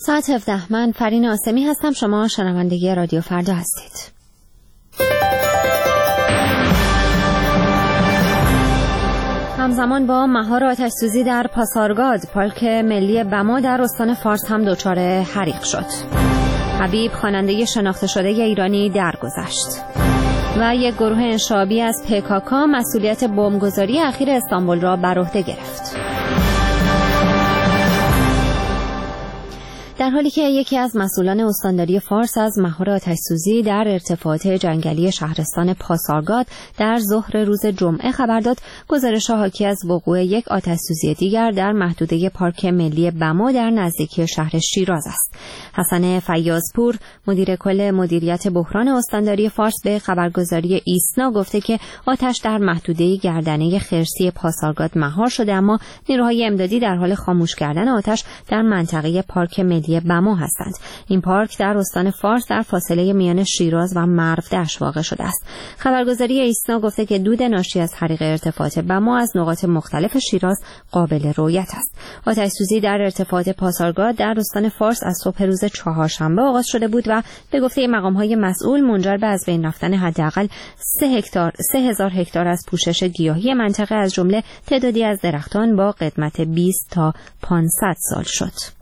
ساعت 17. من فرین آسمی هستم. شما شنونده رادیو فردا هستید. همزمان با مهار آتش‌سوزی در پاسارگاد، پارک ملی بما در استان فارس هم دچار حریق شد. حبیب خواننده شناخته شده ایرانی درگذشت. و یک گروه انشابی از PKK مسئولیت بمبگذاری اخیر استانبول را بر عهده گرفت. در حالی که یکی از مسئولان استانداری فارس از مهار آتش‌سوزی در ارتفاعات جنگلی شهرستان پاسارگاد در ظهر روز جمعه خبر داد، گزارش‌ها حاکی از وقوع یک آتش‌سوزی دیگر در محدوده پارک ملی بما در نزدیکی شهر شیراز است. حسن فیاضپور، مدیر کل مدیریت بحران استانداری فارس، به خبرگزاری ایسنا گفته که آتش در محدوده گردنه خرسی پاسارگاد مهار شده، اما نیروهای امدادی در حال خاموش کردن آتش در منطقه پارک ملی بما هستند. این پارک در استان فارس در فاصله میان شیراز و مرودشت واقع شده است. خبرگزاری ایسنا گفته که دود ناشی از حریق ارتفاعات بما از نقاط مختلف شیراز قابل رؤیت است. آتش‌سوزی در ارتفاعات پاسارگاد در استان فارس از صبح روز چهارشنبه آغاز شده بود و به گفته مقام‌های مسئول منجر به از بین رفتن حداقل 3000 هکتار از پوشش گیاهی منطقه، از جمله تعدادی از درختان با قدمت 20 تا 500 سال شد.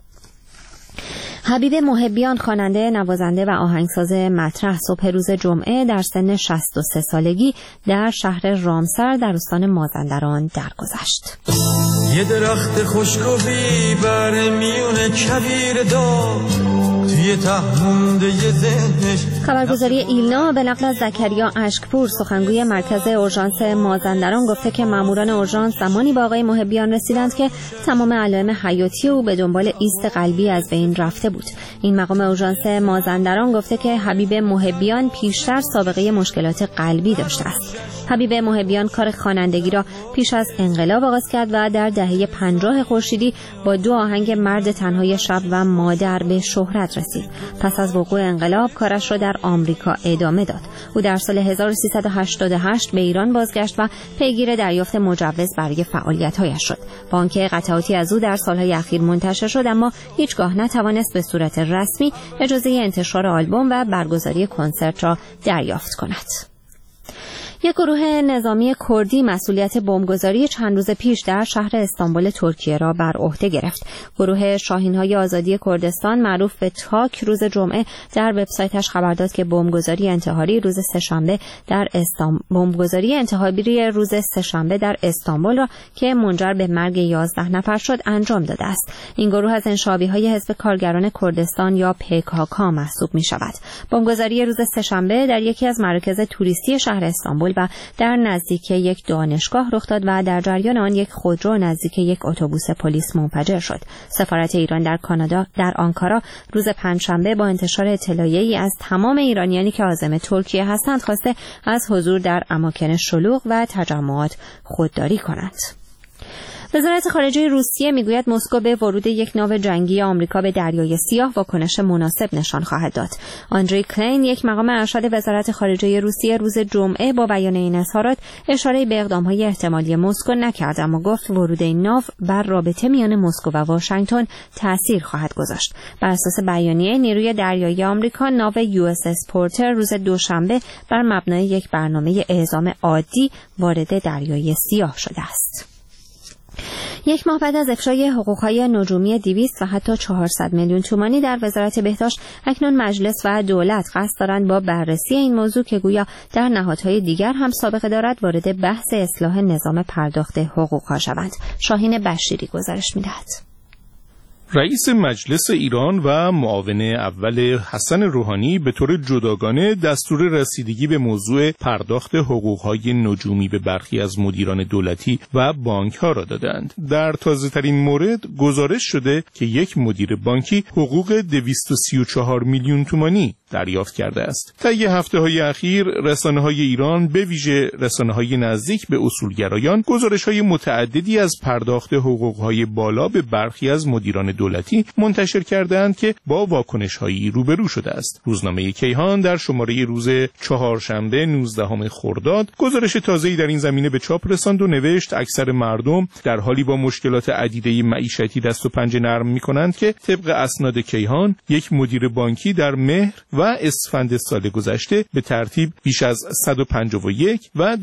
حبیب محبیان، خواننده، نوازنده و آهنگساز مطرح، صبح روز جمعه در سن 63 سالگی در شهر رامسر در استان مازندران درگذشت. یه درخت خشکوی بر میون کویر داد توی تهمونده ذهنش. خبرگزاری ایلنا به نقل از زکریا اشکپور، سخنگوی مرکز اورژانس مازندران، گفته که ماموران اورژانس زمانی با آقای محبیان رسیدند که تمام علائم حیاتی او به دنبال ایست قلبی از بین رفته بود. این مقام اورژانس مازندران گفته که حبیب محبیان پیشتر سابقه مشکلات قلبی داشته است. حبیب محبیان کار خوانندگی را پیش از انقلاب آغاز کرد و در دهه 50 خورشیدی با 2 آهنگ مرد تنهای شب و مادر به شهرت رسید. پس از وقوع انقلاب کارش را در آمریکا ادامه داد. او در سال 1388 به ایران بازگشت و پیگیر دریافت مجوز برای فعالیت‌هایش شد. با آنکه قطعاتی از او در سالهای اخیر منتشر شد، اما هیچگاه نتوانست به صورت رسمی اجازه انتشار آلبوم و برگزاری کنسرت را دریافت کند. یک گروه نظامی کردی مسئولیت بمبگذاری چند روز پیش در شهر استانبول ترکیه را بر عهده گرفت. گروه شاهین‌های آزادی کردستان معروف به تاک روز جمعه در وبسایتش خبر داد که بمبگذاری انتحاری روز سه‌شنبه در استانبول را که منجر به مرگ 11 نفر شد انجام داده است. این گروه از انشابی‌های حزب کارگران کردستان یا PKK محسوب می‌شود. بمبگذاری روز سه‌شنبه در یکی از مراکز توریستی شهر استانبول و در نزدیک یک دانشگاه رخ داد و در جریان آن یک خودرو نزدیک یک اتوبوس پلیس منفجر شد. سفارت ایران در کانادا در آنکارا روز پنجشنبه با انتشار اطلاعیه‌ای از تمام ایرانیانی که عازم ترکیه هستند خواسته از حضور در اماکن شلوغ و تجمعات خودداری کنند. وزارت خارجه روسیه میگوید مسکو به ورود یک ناو جنگی آمریکا به دریای سیاه واکنش مناسب نشان خواهد داد. آندری کلین، یک مقام ارشد وزارت خارجه روسیه، روز جمعه با بیان این اظهارات اشاره به اقدام‌های احتمالی مسکو نکرد، اما گفت ورود این ناو بر رابطه میان مسکو و واشنگتن تأثیر خواهد گذاشت. بر اساس بیانیه نیروی دریایی آمریکا، ناو USS پورتر روز دوشنبه بر مبنای یک برنامه اعزام عادی وارد دریای سیاه شده است. یک ماه بعد از افشای حقوق‌های نجومی 200 و حتی 400 میلیون تومانی در وزارت بهداشت، اکنون مجلس و دولت قصد دارند با بررسی این موضوع که گویا در نهادهای دیگر هم سابقه دارد وارد بحث اصلاح نظام پرداخت حقوق‌ها شوند. شاهین بشیری گزارش می‌دهد. رئیس مجلس ایران و معاون اول حسن روحانی به طور جداگانه دستور رسیدگی به موضوع پرداخت حقوق‌های نجومی به برخی از مدیران دولتی و بانک‌ها را دادند. در تازه‌ترین مورد گزارش شده که یک مدیر بانکی حقوق 234 میلیون تومانی دریافت کرده است. طی هفته‌های اخیر رسانه‌های ایران به ویژه رسانه‌های نزدیک به اصولگرایان گزارش‌های متعددی از پرداخت حقوق‌های بالا به برخی از مدیران دولتی منتشر کردند که با واکنش‌هایی روبرو شده است. روزنامه کیهان در شماره روز چهارشنبه 19 خرداد گزارش تازه‌ای در این زمینه به چاپ رساند و نوشت اکثر مردم در حالی با مشکلات عدیده معیشتی دست و پنجه نرم می‌کنند که طبق اسناد کیهان یک مدیر بانکی در مهر و اسفند سال گذشته به ترتیب بیش از 151 و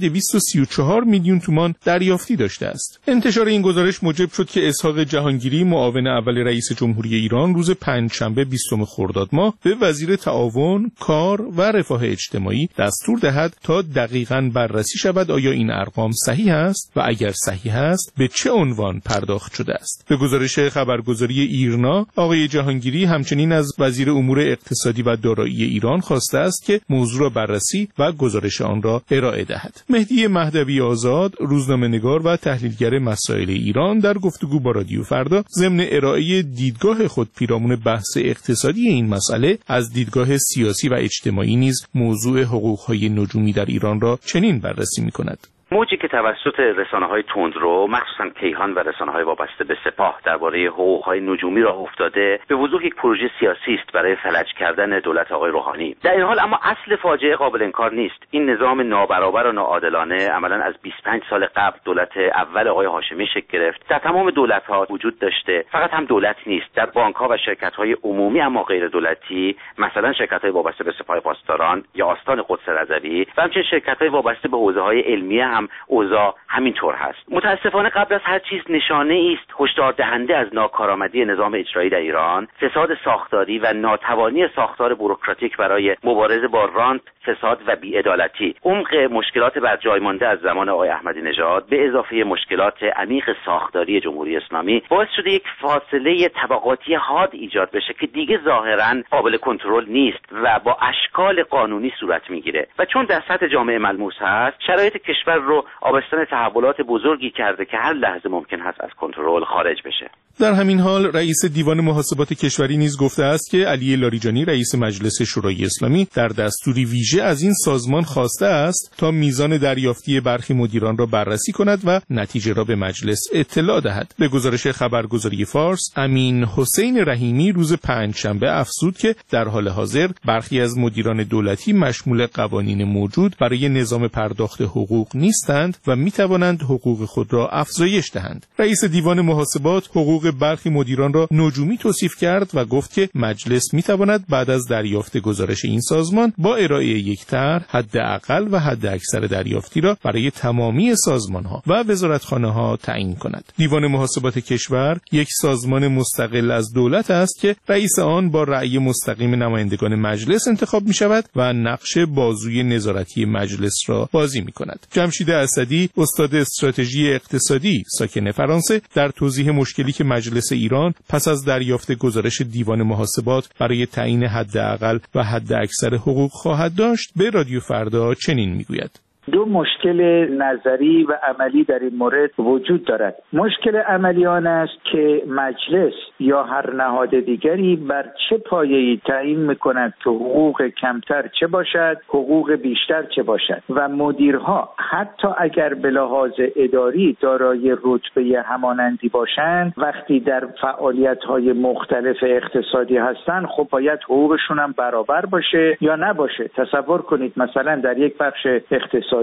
234 میلیون تومان دریافتی داشته است. انتشار این گزارش موجب شد که اسحاق جهانگیری معاون اول رئیس جمهوری ایران روز پنجشنبه 20 خرداد ماه به وزیر تعاون، کار و رفاه اجتماعی دستور دهد تا دقیقاً بررسی شود آیا این ارقام صحیح است و اگر صحیح است به چه عنوان پرداخت شده است. به گزارش خبرگزاری ایرنا، آقای جهانگیری همچنین از وزیر امور اقتصادی و دارایی ایران خواسته است که موضوع را بررسی و گزارش آن را ارائه دهد. مهدی مهدوی آزاد، روزنامه‌نگار و تحلیلگر مسائل ایران، در گفتگو با رادیو فردا ضمن ارائه دیدگاه خود پیرامون بحث اقتصادی این مسئله از دیدگاه سیاسی و اجتماعی نیز موضوع حقوق‌های نجومی در ایران را چنین بررسی می‌کند. موجی که توسط رسانه‌های تندرو مخصوصا کیهان و رسانه‌های وابسته به سپاه درباره حقوق‌های نجومی راه افتاده به وضوح یک پروژه سیاسی است برای فلج کردن دولت آقای روحانی. در این حال اما اصل فاجعه قابل انکار نیست. این نظام نابرابر و ناعادلانه عملاً از 25 سال قبل دولت اول آقای هاشمی شکل گرفت. در تمام دولت‌ها وجود داشته. فقط هم دولت نیست، در بانک‌ها و شرکت‌های عمومی اما غیر دولتی، مثلا شرکت‌های وابسته به سپاه پاسداران یا آستان قدس رضوی و همچنین شرکت‌های وابسته به حوزه‌های علمیه اوضاع همینطور هست. متاسفانه قبل از هر چیز نشانه است هشدار دهنده از ناکارآمدی نظام اجرایی در ایران، فساد ساختاری و ناتوانی ساختار بوروکراتیک برای مبارزه با رانت، فساد و بی‌عدالتی. عمق مشکلات بر جای مانده از زمان آقای احمدی نژاد به اضافه مشکلات عمیق ساختاری جمهوری اسلامی باعث شده یک فاصله طبقاتی حاد ایجاد بشه که دیگه ظاهراً قابل کنترل نیست و با اشکال قانونی صورت میگیره و چون در سطح جامعه ملموس هست، شرایط کشور رو آبستن تحولات بزرگی کرده که هر لحظه ممکن هست از کنترل خارج بشه. در همین حال رئیس دیوان محاسبات کشوری نیز گفته است که علی لاریجانی رئیس مجلس شورای اسلامی در دستوری ویژه از این سازمان خواسته است تا میزان دریافتی برخی مدیران را بررسی کند و نتیجه را به مجلس اطلاع دهد. به گزارش خبرگزاری فارس، امین حسین رحیمی روز پنجشنبه افزود که در حال حاضر برخی از مدیران دولتی مشمول قوانین موجود برای نظام پرداخت حقوق نیستند و میتوانند حقوق خود را افزایش دهند. رئیس دیوان محاسبات حقوق برخی مدیران را نجومی توصیف کرد و گفت که مجلس میتواند بعد از دریافت گزارش این سازمان با ارائه یک طرح حداقل و حداکثر دریافتی را برای تمامی سازمان‌ها و وزارتخانه‌ها تعیین کند. دیوان محاسبات کشور یک سازمان مستقل از دولت است که رئیس آن با رأی مستقیم نمایندگان مجلس انتخاب می‌شود و نقش بازوی نظارتی مجلس را بازی می‌کند. جمشید اسدی، استاد استراتژی اقتصادی ساکن فرانسه، در توضیح مشکلی که مجلس ایران پس از دریافت گزارش دیوان محاسبات برای تعیین حداقل و حداکثر حقوق خواهد داشت، به رادیو فردا چنین میگوید: دو مشکل نظری و عملی در این مورد وجود دارد. مشکل عملی آن است که مجلس یا هر نهاد دیگری بر چه پایه‌ای تعیین می‌کند که حقوق کمتر چه باشد، حقوق بیشتر چه باشد و مدیرها حتی اگر به لحاظ اداری دارای رتبه همانندی باشند، وقتی در فعالیت‌های مختلف اقتصادی هستند، خب باید حقوقشون هم برابر باشه یا نباشه. تصور کنید مثلا در یک بخش اقتصادی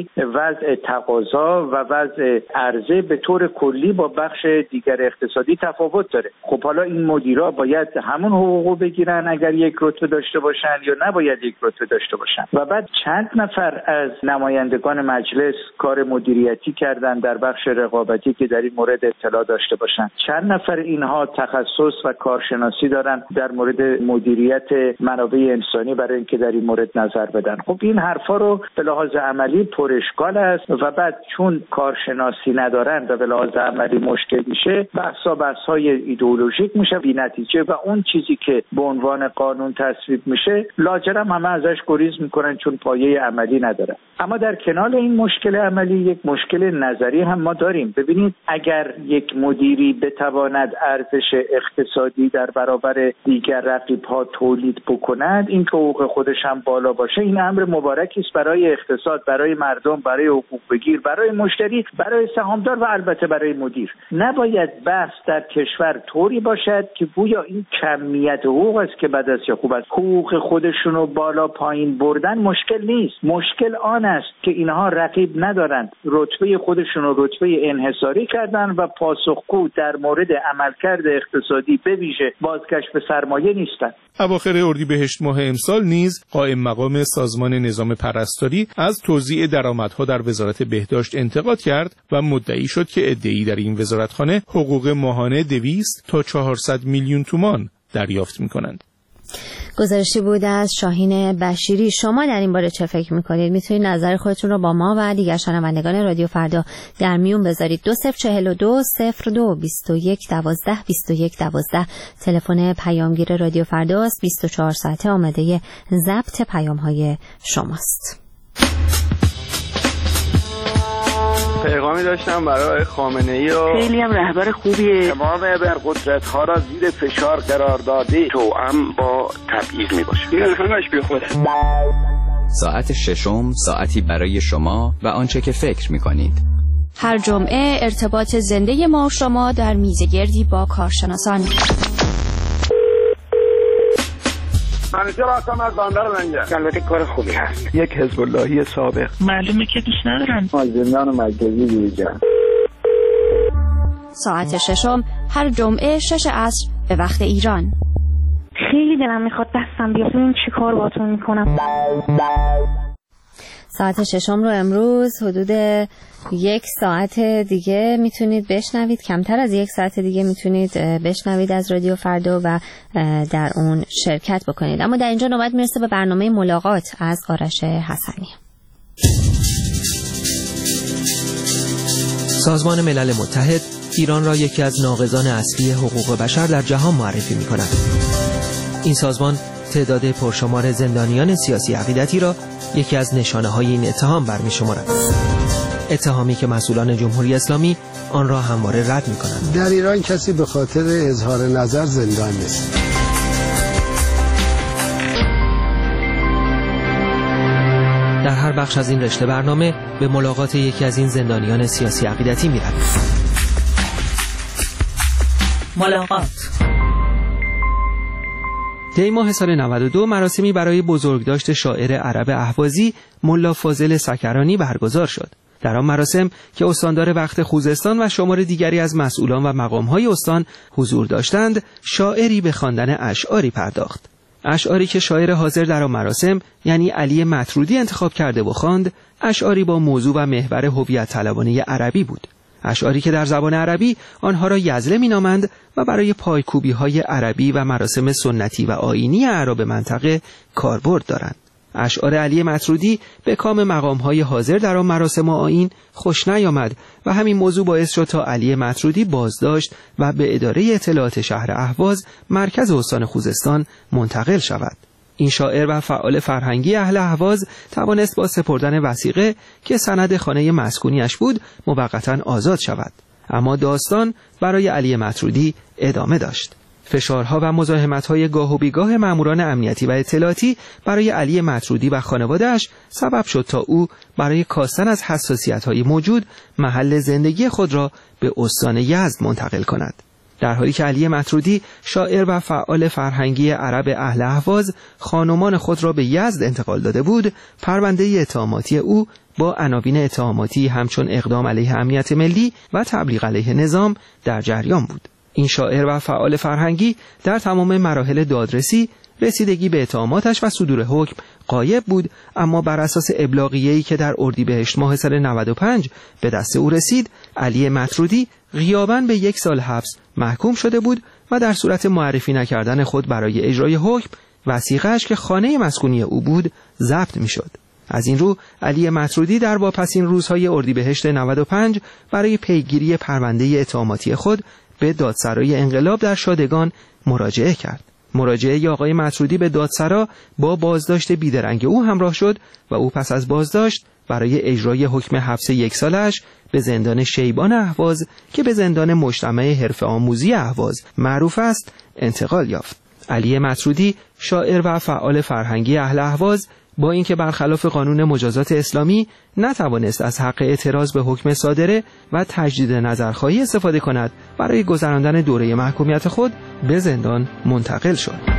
وضع تقاضا و وضع عرضه به طور کلی با بخش دیگر اقتصادی تفاوت داره. خب حالا این مدیرا باید همون حقوقو بگیرن اگر یک رتبه داشته باشن یا نباید یک رتبه داشته باشن. و بعد چند نفر از نمایندگان مجلس کار مدیریتی کردن در بخش رقابتی که در این مورد اطلاع داشته باشن. چند نفر اینها تخصص و کارشناسی دارن در مورد مدیریت منابع انسانی برای اینکه در این مورد نظر بدن. خب این حرفا رو به لحاظ عملی پر اشکال است و بعد چون کارشناسی ندارن و به لحاظ عملی مشکل میشه، بحث‌های ایدئولوژیک میشه بی نتیجه و اون چیزی که به عنوان قانون تصویب میشه لاجرم همه ازش گریز میکنن چون پایه عملی نداره. اما در کنار این مشکل عملی یک مشکل نظری هم ما داریم. ببینید اگر یک مدیری بتواند ارزش اقتصادی در برابر دیگر رقیب‌ها تولید بکند، این که حقوق خودش هم بالا باشه، این امر مبارکی است برای اقتصاد. برای مردم، برای حقوق بگیر، برای مشتری، برای سهامدار و البته برای مدیر. نباید بحث در کشور طوری باشد که گویا این کمیت حقوق است که بد است یا خوب است. حقوق خودشون رو بالا پایین بردن مشکل نیست. مشکل آن است که اینها رقیب ندارند، رتبه خودشون رو رتبه انحصاری کردن و پاسخگو در مورد عملکرد اقتصادی به ویژه بازگشت به سرمایه نیستند. اواخر اردیبهشت ماه امسال نیز قائم مقام سازمان نظام پرستاری از توزیع درآمدها در وزارت بهداشت انتقاد کرد و مدعی شد که عده‌ای در این وزارتخانه حقوق ماهانه 200 تا 400 میلیون تومان دریافت می‌کنند. گزارشی بود از شاهین بشیری. شما در این باره چه فکر میکنید؟ میتونید نظر خودتون رو با ما و دیگر شنوندگان رادیو فردا در میون بذارید. 2042 02 21 12 21 12 تلفن پیامگیر رادیو فردا است. 24 ساعته آماده ضبط پیام‌های شماست. پیغامی داشتم برای خامنه‌ای خیلی هم رهبر خوبیه. تمام ابرقدرت‌ها را زیر فشار قرار داده، توأم با تبعیض میباشه. این همش بی خوده. ساعت ششم، ساعتی برای شما و آنچه که فکر میکنید. هر جمعه ارتباط زنده ما و شما در میزگردی با کارشناسان. منیجر هستم از بندر منجر. البته کار خوبی هست. یک حزب اللهی سابق. معلومه که دوست ندارن. زندان مرکزی بیرجن. ساعت ششم هر جمعه 6 عصر به وقت ایران. خیلی دلم میخواد دستم بیاد. این چی کار باتون میکنم؟ ساعت ششم رو امروز حدود 1 ساعت دیگه میتونید بشنوید، کمتر از 1 ساعت دیگه میتونید بشنوید از رادیو فردا و در اون شرکت بکنید. اما در اینجا نوبت میرسه به برنامه ملاقات از آرش حسنی. سازمان ملل متحد ایران را یکی از ناقضان اصلی حقوق بشر در جهان معرفی می‌کند. این سازمان تعداد پرشمار زندانیان سیاسی عقیدتی را یکی از نشانه‌های این اتهام برمی‌شمارد. اتهامی که مسئولان جمهوری اسلامی آن را همواره رد می‌کنند. در ایران کسی به خاطر اظهار نظر زندان نیست. در هر بخش از این رشته برنامه به ملاقات یکی از این زندانیان سیاسی عقیدتی می‌رویم. ملاقات. دی ماه سال 92 مراسمی برای بزرگداشت شاعر عرب اهوازی ملا فاضل سکرانی برگزار شد. در آن مراسم که استاندار وقت خوزستان و شمار دیگری از مسئولان و مقام‌های استان حضور داشتند، شاعری به خواندن اشعاری پرداخت. اشعاری که شاعر حاضر در آن مراسم یعنی علی مطرودی انتخاب کرده و خواند، اشعاری با موضوع و محور هویت طلبانه عربی بود. اشعاری که در زبان عربی آنها را یزله می‌نامند و برای پایکوبی‌های عربی و مراسم سنتی و آیینی اعراب منطقه کاربرد دارند. اشعار علی مطرودی به کام مقام‌های حاضر در آن مراسم و آیین خوش نیامد و همین موضوع باعث شد تا علی مطرودی بازداشت و به اداره اطلاعات شهر اهواز مرکز استان خوزستان منتقل شود. این شاعر و فعال فرهنگی اهل اهواز توانست با سپردن وثیقه که سند خانه مسکونیش بود موقتاً آزاد شود. اما داستان برای علی مطرودی ادامه داشت. فشارها و مزاحمت‌های گاه و بیگاه ماموران امنیتی و اطلاعاتی برای علی مطرودی و خانواده‌اش سبب شد تا او برای کاستن از حساسیت‌های موجود محل زندگی خود را به استان یزد منتقل کند. در حالی که علی مطرودی شاعر و فعال فرهنگی عرب اهل اهواز خانمان خود را به یزد انتقال داده بود، پرونده اتهاماتی او با عناوین اتهاماتی همچون اقدام علیه امنیت ملی و تبلیغ علیه نظام در جریان بود. این شاعر و فعال فرهنگی در تمام مراحل دادرسی، رسیدگی به اتهاماتش و صدور حکم غایب بود، اما بر اساس ابلاغیه‌ای که در اردیبهشت ماه سال 95 به دست او رسید، علی مطرودی غیاباً به 1 سال حبس محکوم شده بود و در صورت معرفی نکردن خود برای اجرای حکم، وثیقه‌اش که خانه مسکونی او بود ضبط می‌شد. از این رو علی مطرودی در واپسین روزهای اردیبهشت 95 برای پیگیری پرونده اتهاماتی خود به دادسرای انقلاب در شادگان مراجعه کرد. مراجعه آقای مطرودی به دادسرا با بازداشت بیدرنگ او همراه شد و او پس از بازداشت برای اجرای حکم حبس 1 سالش به زندان شیبان اهواز که به زندان مجتمع حرفه آموزی اهواز معروف است انتقال یافت. علی مطرودی شاعر و فعال فرهنگی اهل اهواز با اینکه برخلاف قانون مجازات اسلامی نتوانست از حق اعتراض به حکم صادره و تجدید نظرخواهی استفاده کند، برای گذراندن دوره محکومیت خود به زندان منتقل شد.